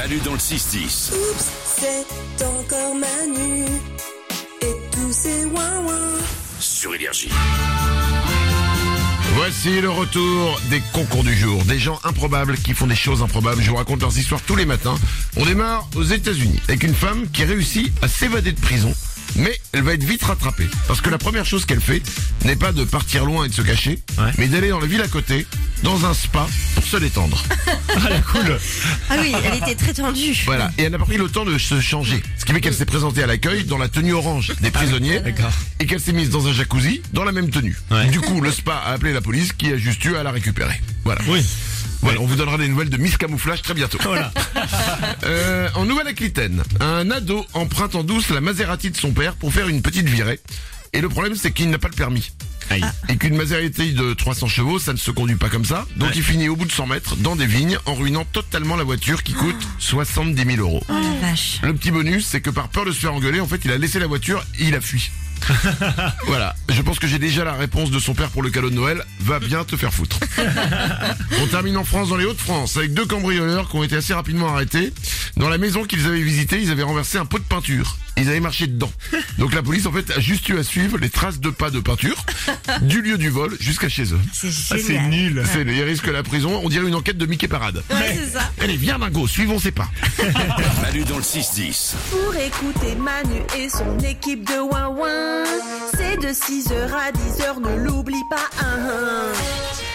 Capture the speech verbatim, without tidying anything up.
Manu dans le six dix. Oups, c'est encore Manu et tous ces ouin-ouin Sur Énergie. Voici le retour des concours du jour. Des gens improbables qui font des choses improbables. Je vous raconte leurs histoires tous les matins. On démarre aux États-Unis avec une femme qui réussit à s'évader de prison. Mais elle va être vite rattrapée. Parce que la première chose qu'elle fait n'est pas de partir loin et de se cacher, ouais. mais d'aller dans la ville à côté, dans un spa, pour se détendre. Ah, la cool. Ah oui, elle était très tendue. Voilà, et elle n'a pas pris le temps de se changer. Ce qui fait qu'elle s'est présentée à l'accueil dans la tenue orange des prisonniers. D'accord. Et qu'elle s'est mise dans un jacuzzi dans la même tenue. Ouais. Du coup, le spa a appelé la police qui a juste eu à la récupérer. Voilà. Oui. Voilà, on vous donnera des nouvelles de Miss Camouflage très bientôt. Voilà. euh, en Nouvelle-Aquitaine, un ado emprunte en douce la Maserati de son père pour faire une petite virée. Et le problème, c'est qu'il n'a pas le permis. Aïe. Et qu'une Maserati de trois cents chevaux, ça ne se conduit pas comme ça. Donc ouais. il finit au bout de cent mètres, dans des vignes, en ruinant totalement la voiture qui coûte soixante-dix mille euros. Oh la vache. Le petit bonus, c'est que par peur de se faire engueuler, en fait, il a laissé la voiture et il a fui. Voilà, je pense que j'ai déjà la réponse de son père pour le cadeau de Noël. Va bien te faire foutre. On termine en France, dans les Hauts-de-France, avec deux cambrioleurs qui ont été assez rapidement arrêtés. Dans la maison qu'ils avaient visitée, ils avaient renversé un pot de peinture. Ils avaient marché dedans. Donc la police en fait a juste eu à suivre les traces de pas de peinture du lieu du vol jusqu'à chez eux. C'est Ah, c'est génial. nul. C'est ils risquent la prison. On dirait une enquête de Mickey Parade. Ouais, c'est ça. Allez, viens Margot, suivons ses pas. Manu dans le six dix. pour écouter Manu et son équipe de ouin-ouin. C'est de six heures à dix heures, ne l'oublie pas. Hein, hein.